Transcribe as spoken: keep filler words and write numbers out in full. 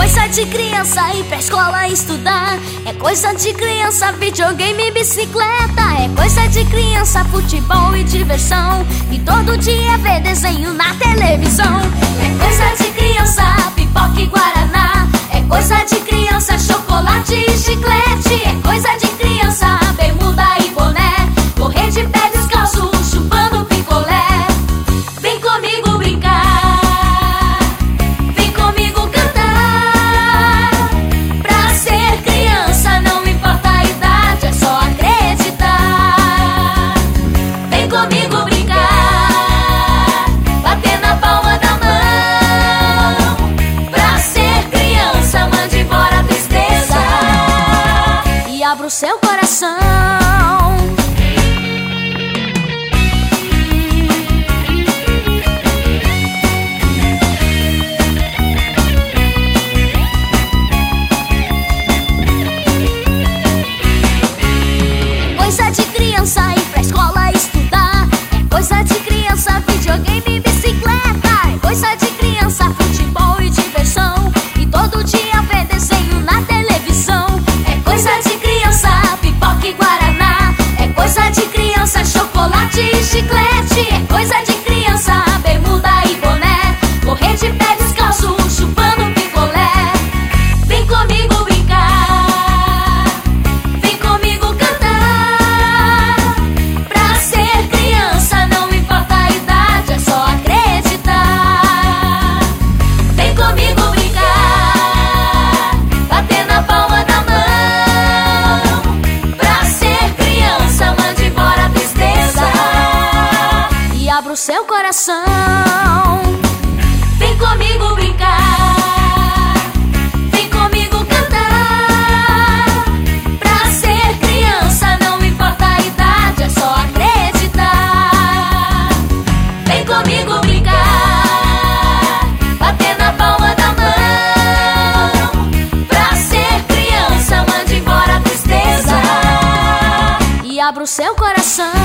coisa de criança ir pra escola estudar. É coisa de criança videogame e bicicleta. É coisa de criança futebol e diversão. E todo dia ver desenho na televisão. É coisa de criança pipoca e guaraná. É coisa de criança chocolate e chiclete. É coisa de criança bermuda e boné. Correr de pé descalço chupando picolé. Vem comigo brincar, vem comigo cantar. Pra ser criança não importa a idade, é só acreditar. Vem comigo brincar, bater na palma da mão. Pra ser criança mande embora a tristeza e abra o seu coração. Coisa de criança ir pra escola estudar. É coisa de criança videogame e bicicleta. É coisa de criança futebol e diversão. E todo dia ver desenho na televisão. É coisa de criança pipoca e guaraná. É coisa de criança chocolate e chiclete. É coisa de criança bermuda e boné. Correr de pé descalço chupando picolé. Vem comigo brincar, vem comigo cantar. Pra ser criança não importa a idade, é só acreditar. Vem comigo brincar, bater na palma da mão. Pra ser criança mande embora a tristeza e abra o seu coração. Vem comigo brincar, vem comigo cantar. Pra ser criança não importa a idade, é só acreditar. Vem comigo brincar, bater na palma da mão. Pra ser criança mande embora a tristeza e abra o seu coração.